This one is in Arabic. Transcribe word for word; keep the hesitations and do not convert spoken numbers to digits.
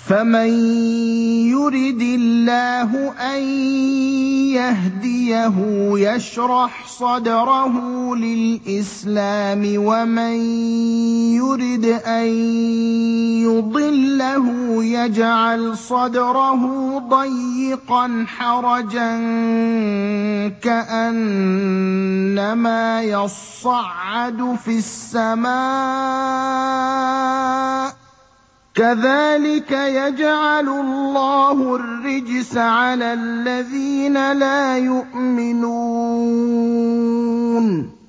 فَمَن يُرِدِ اللَّهُ أَن يَهْدِيَهُ يَشْرَحْ صَدْرَهُ لِلْإِسْلَامِ ۖ وَمَن يُرِدْ أَن يُضِلَّهُ يَجْعَلْ صَدْرَهُ ضَيِّقًا حَرَجًا كَأَنَّمَا يَصَّعَّدُ فِي السَّمَاءِ ۚ كَذَٰلِكَ يَجْعَلُ اللَّهُ الرِّجْسَ عَلَى الَّذِينَ لَا يُؤْمِنُونَ